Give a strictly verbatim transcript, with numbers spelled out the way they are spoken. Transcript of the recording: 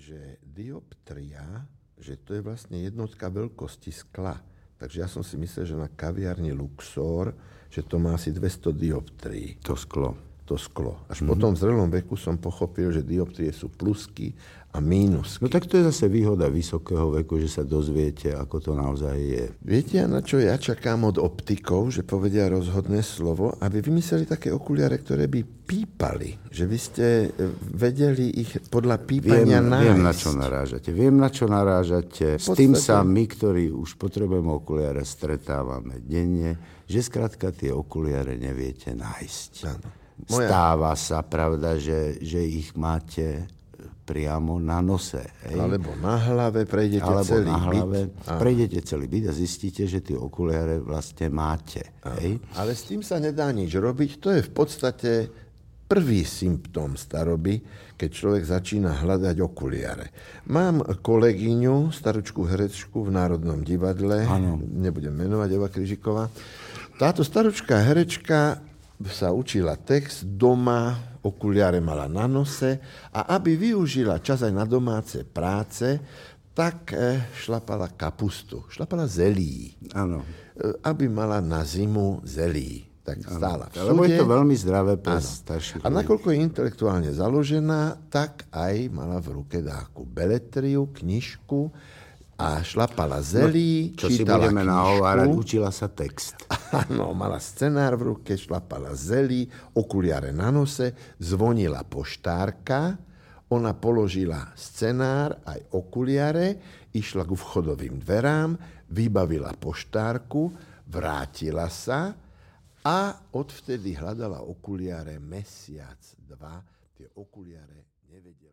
že dioptria, že to je vlastne jednotka veľkosti skla. Takže ja som si myslel, že na kaviarni Luxor, že to má asi dvesto dioptrií. To sklo. To sklo. Až mm-hmm. potom v zrelom veku som pochopil, že dioptrie sú plusky a mínusky. No tak to je zase výhoda vysokého veku, že sa dozviete, ako to naozaj je. Viete, na čo ja čakám od optikov, že povedia rozhodné slovo, aby vymysleli také okuliare, ktoré by pípali. Že vy ste vedeli ich podľa pípania viem, nájsť. Viem, na čo narážate. Viem, na čo narážate. S podstate... tým sa my, ktorí už potrebujeme okuliare, stretávame denne, že skrátka tie okuliare neviete nájsť. Áno. Moja... Stáva sa, pravda, že, že ich máte priamo na nose. Hej? Alebo na hlave, prejdete Alebo celý na hlave, byt. prejdete celý byt a zistíte, že tie okuliare vlastne máte. Hej? Ale s tým sa nedá nič robiť. To je v podstate prvý symptóm staroby, keď človek začína hľadať okuliare. Mám kolegyňu, staručku herečku v Národnom divadle, ano. Nebudem menovať, Eva Križiková. Táto staručká herečka sa učila text doma, okuliare mala na nose a aby využila čas aj na domáce práce, tak šlapala kapustu, šlapala zelí. Áno. Aby mala na zimu zelí. Tak stála všude. Lebo je to veľmi zdravé pre starších ľudí. A nakoľko je intelektuálne založená, tak aj mala v ruke dáku beletriu, knižku, a šlapala zelí, no, čo čítala si budeme knižku. nahovárať, učila sa text. Áno, mala scenár v ruke, šlapala zelí, okuliare na nose, zvonila poštárka, ona položila scenár aj okuliare, išla ku vchodovým dverám, vybavila poštárku, vrátila sa a odvtedy hľadala okuliare mesiac, dva, tie okuliare nevedela.